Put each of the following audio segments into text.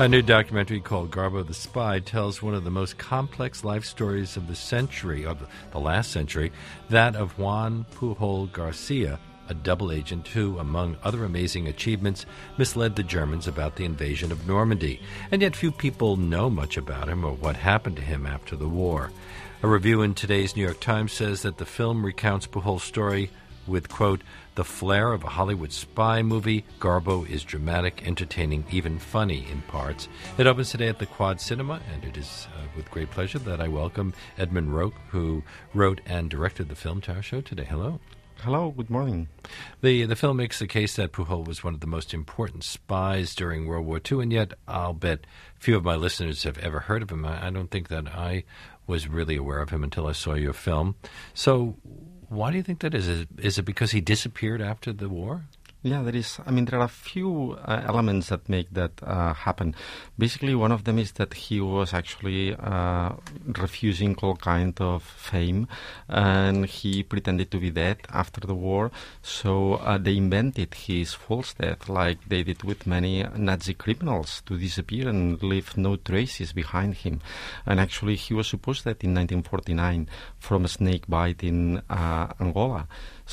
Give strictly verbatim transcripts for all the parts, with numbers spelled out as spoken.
A new documentary called Garbo the Spy tells one of the most complex life stories of the century, of the last century, that of Juan Pujol Garcia, a double agent who, among other amazing achievements, misled the Germans about the invasion of Normandy. And yet few people know much about him or what happened to him after the war. A review in today's New York Times says that the film recounts Pujol's story with, quote, the flair of a Hollywood spy movie. Garbo is dramatic, entertaining, even funny in parts. It opens today at the Quad Cinema, and it is uh, with great pleasure that I welcome Edmund Roque, who wrote and directed the film, to our show today. Hello. Hello, good morning. The the film makes the case that Pujol was one of the most important spies during World War Two, and yet I'll bet few of my listeners have ever heard of him. I, I don't think that I was really aware of him until I saw your film. So why do you think that is? Is it, is it because he disappeared after the war? Yeah, there is. I mean, there are a few uh, elements that make that uh, happen. Basically, one of them is that he was actually uh, refusing all kind of fame, and he pretended to be dead after the war. So uh, they invented his false death, like they did with many Nazi criminals, to disappear and leave no traces behind him. And actually, he was supposed dead in nineteen forty-nine from a snake bite in uh, Angola.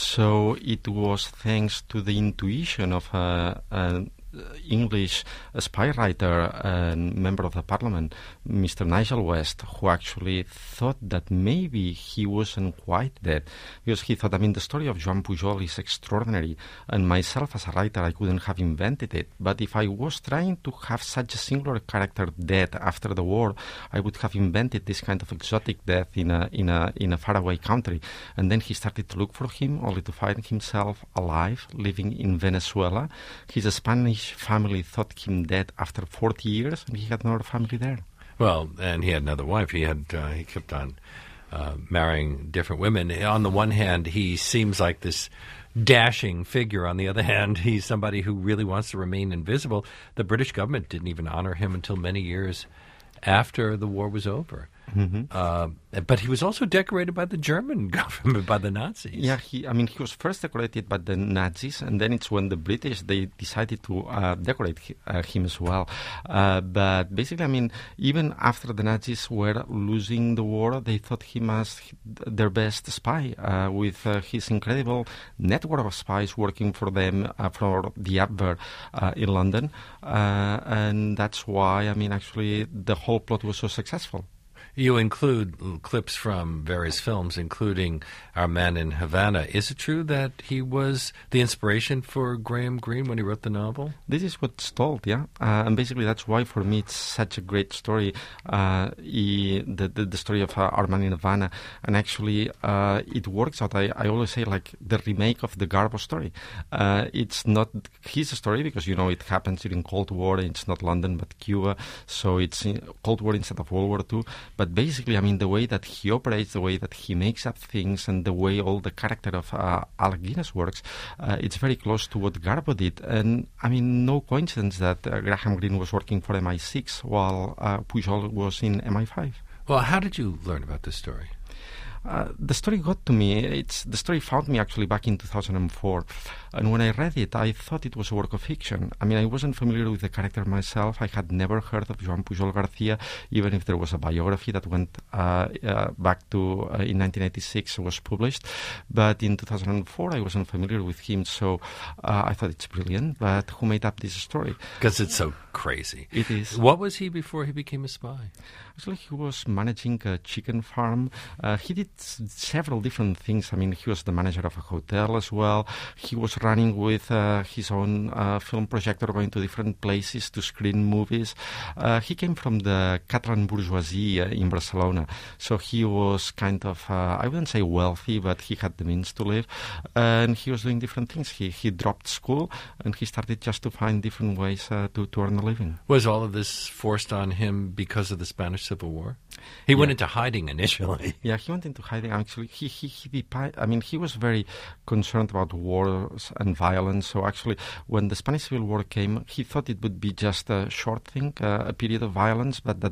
So it was thanks to the intuition of a, an English spy writer and member of the parliament, Mister Nigel West, who actually thought that maybe he wasn't quite dead. Because he thought, I mean, the story of Joan Pujol is extraordinary, and myself as a writer, I couldn't have invented it. But if I was trying to have such a singular character dead after the war, I would have invented this kind of exotic death in a in a in a faraway country. And then he started to look for him, only to find himself alive, living in Venezuela. He's a Spanish family thought him dead after forty years, and he had another family there. Well, and he had another wife. He had uh, he kept on uh, marrying different women. On the one hand, he seems like this dashing figure. On the other hand, he's somebody who really wants to remain invisible. The British government didn't even honor him until many years after the war was over. Mm-hmm. Uh, but he was also decorated by the German government, by the Nazis. Yeah, he. I mean, he was first decorated by the Nazis, and then it's when the British, they decided to uh, decorate hi, uh, him as well. Uh, but basically, I mean, even after the Nazis were losing the war, they thought him as their best spy, uh, with uh, his incredible network of spies working for them, uh, for the Abwehr uh, in London. Uh, and that's why, I mean, actually, the whole plot was so successful. You include clips from various films, including Our Man in Havana. Is it true that he was the inspiration for Graham Greene when he wrote the novel? This is what's told, yeah. Uh, and basically that's why, for me, it's such a great story, uh, he, the, the the story of uh, Our Man in Havana. And actually, uh, it works out. I, I always say, like, the remake of the Garbo story. Uh, it's not his story because, you know, it happens during Cold War. It's not London, but Cuba. So it's Cold War instead of World War Two. But basically, I mean, the way that he operates, the way that he makes up things, and the way all the character of uh, Alec Guinness works, uh, it's very close to what Garbo did. And, I mean, no coincidence that uh, Graham Greene was working for M I six while uh, Pujol was in M I five. Well, how did you learn about this story? Uh, the story got to me. It's the story found me actually back in two thousand four, and when I read it, I thought it was a work of fiction. I mean, I wasn't familiar with the character myself. I had never heard of Joan Pujol Garcia, even if there was a biography that went uh, uh, back to uh, in nineteen eighty-six was published. But in two thousand four, I wasn't familiar with him, so uh, I thought it's brilliant. But who made up this story? Because it's so crazy. It is. What was he before he became a spy? Actually, he was managing a chicken farm. Uh, he did s- several different things. I mean, he was the manager of a hotel as well. He was running with uh, his own uh, film projector, going to different places to screen movies. Uh, he came from the Catalan bourgeoisie uh, in Barcelona. So he was kind of, uh, I wouldn't say wealthy, but he had the means to live. And he was doing different things. He he dropped school and he started just to find different ways uh, to, to earn a living. Was all of this forced on him because of the Spanish Civil War? He yeah. went into hiding initially. Yeah, he went into hiding. Actually, he he he. Depi- I mean, he was very concerned about wars and violence. So actually, when the Spanish Civil War came, he thought it would be just a short thing, uh, a period of violence, but that would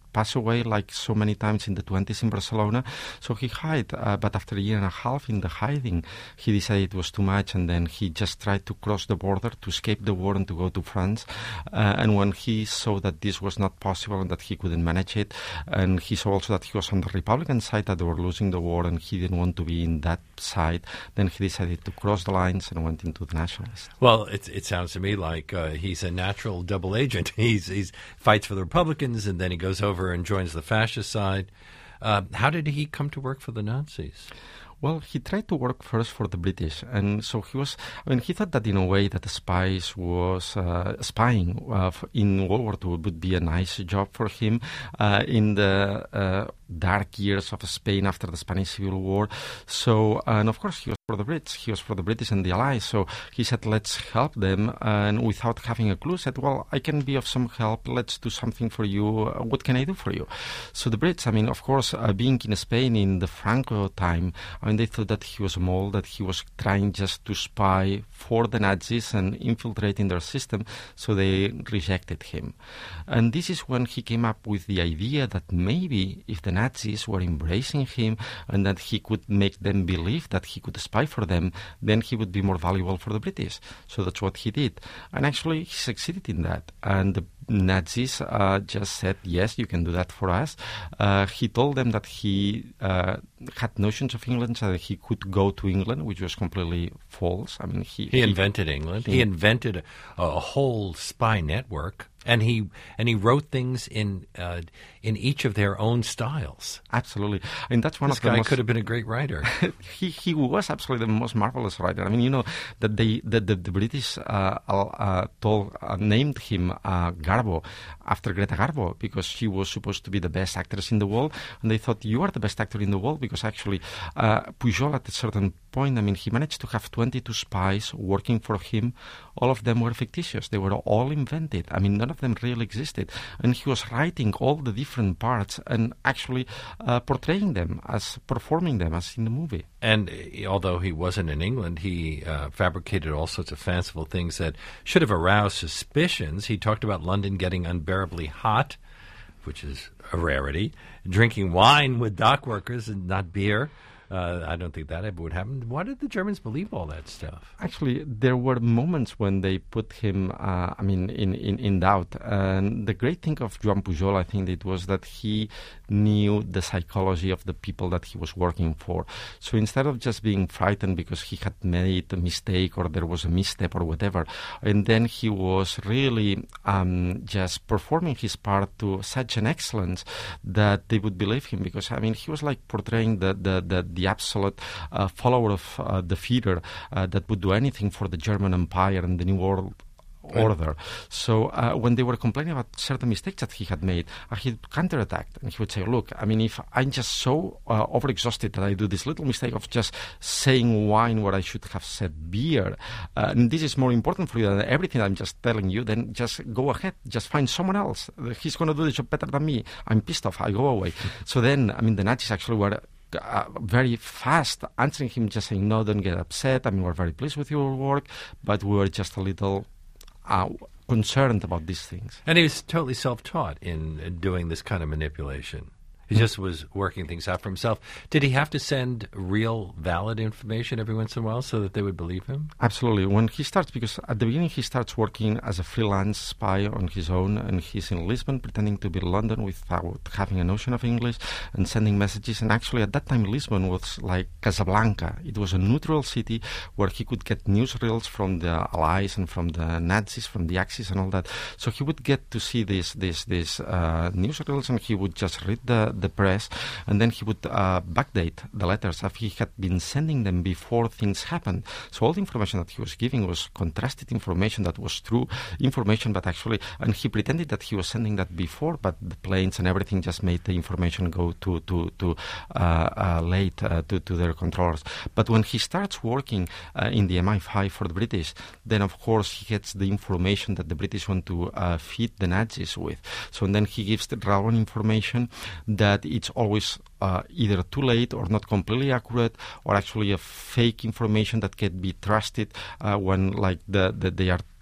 pass away like so many times in the twenties in Barcelona. So he hid, uh, but after a year and a half in the hiding, he decided it was too much, and then he just tried to cross the border to escape the war and to go to France. Uh, and when he saw that this was not possible and that he couldn't manage it, and he saw also that he was on the Republican side, that they were losing the war, and he didn't want to be in that side, then he decided to cross the lines and went into the nationalists. Well, it, it sounds to me like uh, he's a natural double agent. He's he's fights for the Republicans, and then he goes over and joins the fascist side. Uh, how did he come to work for the Nazis? Well, he tried to work first for the British, and so he was, I mean, he thought that in a way that the spies was, uh, spying uh, in World War Two would be a nice job for him uh, in the uh, dark years of Spain after the Spanish Civil War. So, and of course, he was for the Brits, he was for the British and the Allies, so he said, let's help them, and without having a clue, said, well, I can be of some help, let's do something for you, uh, what can I do for you? So the Brits, I mean, of course, uh, being in Spain in the Franco time, I mean, they thought that he was a mole, that he was trying just to spy for the Nazis and infiltrate in their system, so they rejected him. And this is when he came up with the idea that maybe if the Nazis were embracing him and that he could make them believe that he could spy for them, then he would be more valuable for the British. So that's what he did. And actually, he succeeded in that. And the Nazis uh, just said, yes, you can do that for us. Uh, he told them that he uh, had notions of England, so that he could go to England, which was completely false. I mean, he... He, he invented England. He, he invented a, a whole spy network. And he and he wrote things in uh, in each of their own styles. Absolutely, and that's one this of the guy most... could have been a great writer. he he was absolutely the most marvelous writer. I mean, you know that they that the, the British uh, uh, told uh, named him uh, Garbo after Greta Garbo because she was supposed to be the best actress in the world, and they thought you are the best actor in the world because actually uh, Pujol at a certain point, I mean, he managed to have twenty-two spies working for him. All of them were fictitious. They were all invented. I mean, none of them really existed. And he was writing all the different parts and actually uh, portraying them as, performing them as in the movie. And uh, although he wasn't in England, he uh, fabricated all sorts of fanciful things that should have aroused suspicions. He talked about London getting unbearably hot, which is a rarity, drinking wine with dock workers and not beer. Uh, I don't think that ever would happen. Why did the Germans believe all that stuff? Actually, there were moments when they put him, uh, I mean, in, in, in doubt. And the great thing of Joan Pujol, I think, it was that he knew the psychology of the people that he was working for. So instead of just being frightened because he had made a mistake or there was a misstep or whatever, and then he was really um, just performing his part to such an excellence that they would believe him. Because, I mean, he was like portraying the, the, the, the the absolute uh, follower of uh, the Führer uh, that would do anything for the German Empire and the New World Order. So uh, when they were complaining about certain mistakes that he had made, uh, he counterattacked and he would say, look, I mean, if I'm just so uh, overexhausted that I do this little mistake of just saying wine where I should have said beer, uh, and this is more important for you than everything I'm just telling you, then just go ahead, just find someone else. He's going to do the job better than me. I'm pissed off. I go away. So then, I mean, the Nazis actually were Uh, very fast answering him, just saying, no, don't get upset. I mean, we're very pleased with your work, but we were just a little uh, concerned about these things. And he was totally self-taught in uh, doing this kind of manipulation. He just was working things out for himself. Did he have to send real, valid information every once in a while so that they would believe him? Absolutely. When he starts, because at the beginning he starts working as a freelance spy on his own, and he's in Lisbon pretending to be in London without having a notion of English and sending messages. And actually at that time Lisbon was like Casablanca. It was a neutral city where he could get newsreels from the Allies and from the Nazis, from the Axis and all that. So he would get to see these these, these uh, newsreels, and he would just read the the press, and then he would uh, backdate the letters as he had been sending them before things happened. So all the information that he was giving was contrasted information that was true information, but actually, and he pretended that he was sending that before, but the planes and everything just made the information go to to to uh, uh, late uh, to to their controllers. But when he starts working uh, in the M I five for the British, then of course he gets the information that the British want to uh, feed the Nazis with. So then he gives the wrong information that that it's always uh, either too late or not completely accurate, or actually a fake information that can be trusted uh, when like the, the they are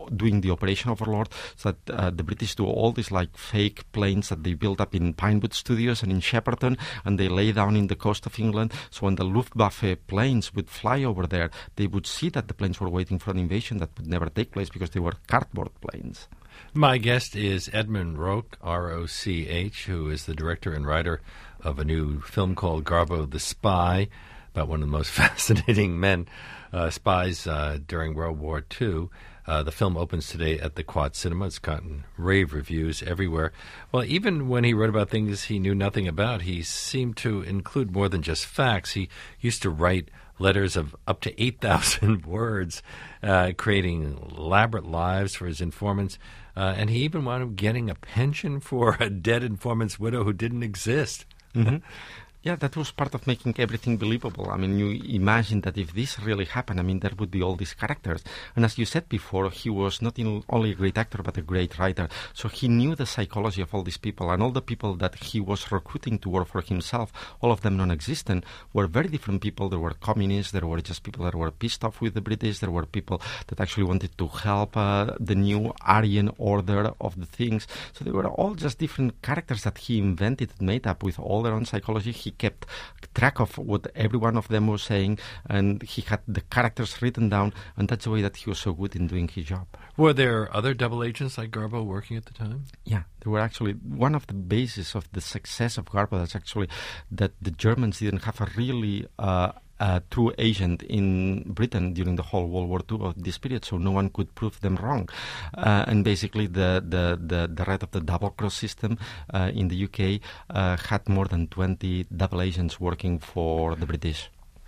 doing the Operation Overlord, so that uh, the British do all these like fake planes that they build up in Pinewood Studios and in Shepperton, and they lay down in the coast of England. So when the Luftwaffe planes would fly over there, they would see that the planes were waiting for an invasion that would never take place because they were cardboard planes. My guest is Edmund Roch, R O C H, who is the director and writer of a new film called Garbo the Spy, about one of the most fascinating men, uh, spies uh, during World War Two. Uh, the film opens today at the Quad Cinema. It's gotten rave reviews everywhere. Well, even when he wrote about things he knew nothing about, he seemed to include more than just facts. He used to write letters of up to eight thousand words, uh, creating elaborate lives for his informants. Uh, and he even wound up getting a pension for a dead informant's widow who didn't exist. Mm-hmm. Yeah, that was part of making everything believable. I mean, you imagine that if this really happened, I mean, there would be all these characters. And as you said before, he was not only a great actor, but a great writer. So he knew the psychology of all these people. And all the people that he was recruiting to work for himself, all of them non-existent, were very different people. There were communists, there were just people that were pissed off with the British, there were people that actually wanted to help uh, the new Aryan order of the things. So they were all just different characters that he invented and made up with all their own psychology. He He kept track of what every one of them was saying, and he had the characters written down, and that's the way that he was so good in doing his job. Were there other double agents like Garbo working at the time? Yeah, there were actually. One of the bases of the success of Garbo is actually that the Germans didn't have a really uh, Uh, true agent in Britain during the whole World War Two of this period, so no one could prove them wrong. Uh, and basically the, the, the, the right of the double cross system uh, in the U K uh, had more than twenty double agents working for the British.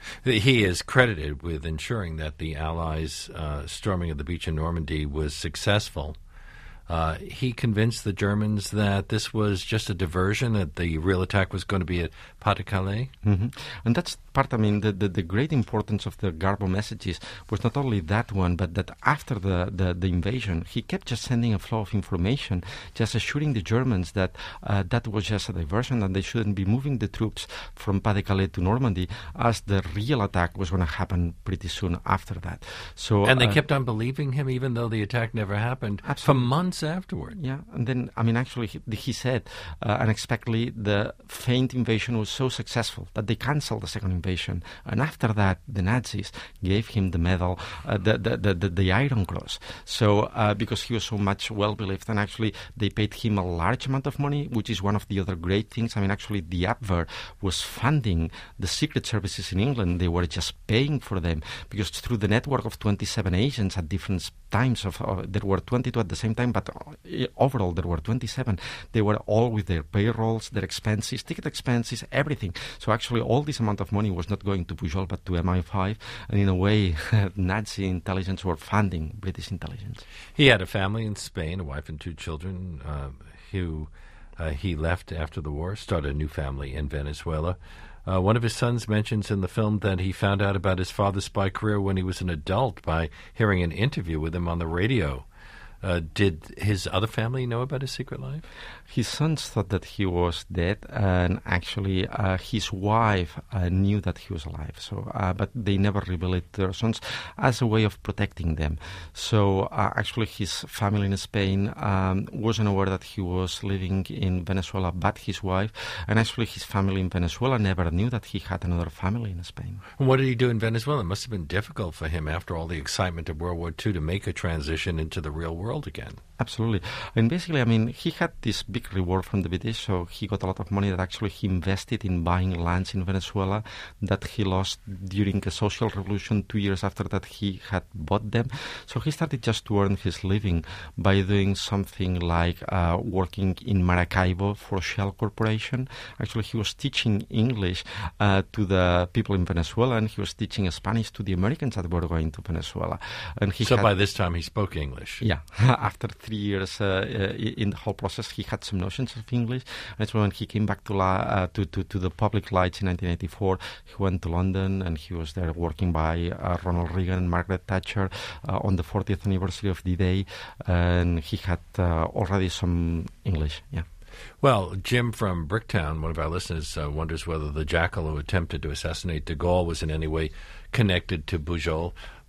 He is credited with ensuring that the Allies' uh, storming of the beach in Normandy was successful. Uh, he convinced the Germans that this was just a diversion, that the real attack was going to be at Pas-de-Calais. Mm-hmm. And that's part, I mean, the, the, the great importance of the Garbo messages was not only that one, but that after the, the, the invasion, he kept just sending a flow of information, just assuring the Germans that uh, that was just a diversion and they shouldn't be moving the troops from Pas-de-Calais to Normandy, as the real attack was going to happen pretty soon after that. So, and they uh, kept on believing him even though the attack never happened absolutely. for months afterward. Yeah, and then, I mean, actually, he, he said uh, unexpectedly the feint invasion was so successful that they canceled the second invasion. And after that, the Nazis gave him the medal, uh, the, the, the, the, the Iron Cross. So, uh, because he was so much well-believed, and actually they paid him a large amount of money, which is one of the other great things. I mean, actually, the Abwehr was funding the secret services in England. They were just paying for them, because through the network of twenty-seven agents at different times, of uh, there were twenty-two at the same time, but overall there were twenty-seven. They were all with their payrolls, their expenses, ticket expenses, everything. So actually all this amount of money was not going to Pujol but to M I five, and in a way Nazi intelligence were funding British intelligence. He had a family in Spain, a wife and two children, uh, who uh, he left after the war, started a new family in Venezuela. Uh, one of his sons mentions in the film that he found out about his father's spy career when he was an adult by hearing an interview with him on the radio. Uh, did his other family know about his secret life? His sons thought that he was dead, and actually uh, his wife uh, knew that he was alive. So, uh, but they never revealed it to their sons as a way of protecting them. So uh, actually his family in Spain um, wasn't aware that he was living in Venezuela, but his wife, and actually his family in Venezuela never knew that he had another family in Spain. And what did he do in Venezuela? It must have been difficult for him after all the excitement of World War Two to make a transition into the real world again. Absolutely. And basically, I mean, he had this big reward from the British, so he got a lot of money that actually he invested in buying lands in Venezuela that he lost during the social revolution two years after that he had bought them. So he started just to earn his living by doing something like uh, working in Maracaibo for Shell Corporation. Actually, he was teaching English uh, to the people in Venezuela, and he was teaching Spanish to the Americans that were going to Venezuela. And he so had, by this time he spoke English? Yeah. After three years uh, in the whole process, he had some notions of English. And so when he came back to, la, uh, to, to to the public lights in nineteen eighty-four, he went to London, and he was there working by uh, Ronald Reagan and Margaret Thatcher uh, on the fortieth anniversary of D-Day, and he had uh, already some English. Yeah. Well, Jim from Bricktown, one of our listeners, uh, wonders whether the jackal who attempted to assassinate de Gaulle was in any way connected to Pujol.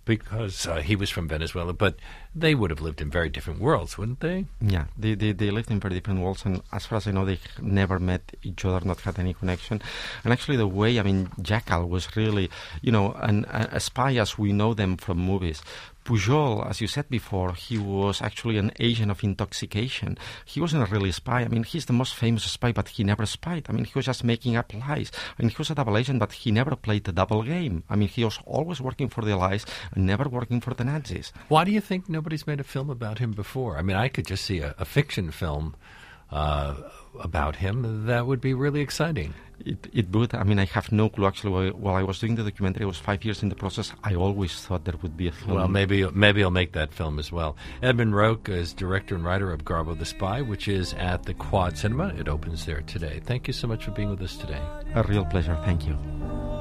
because uh, he was from Venezuela, but they would have lived in very different worlds, wouldn't they? Yeah, they, they, they lived in very different worlds, and as far as I know, they never met each other, not had any connection. And actually, the way, I mean, Jackal was really, you know, an, a, a spy as we know them from movies. Pujol, as you said before, he was actually an agent of intoxication. He wasn't really a spy. I mean, he's the most famous spy, but he never spied. I mean, he was just making up lies. I mean, he was a double agent, but he never played the double game. I mean, he was always working for the Allies and never working for the Nazis. Why do you think nobody's made a film about him before? I mean, I could just see a, a fiction film uh, about him. That would be really exciting. It, it would. I mean, I have no clue, actually. While I was doing the documentary, I was five years in the process. I always thought there would be a film. Well, maybe maybe I'll make that film as well. Edmund Roque is director and writer of Garbo the Spy, which is at the Quad Cinema. It opens there today. Thank you so much for being with us today. A real pleasure. Thank you.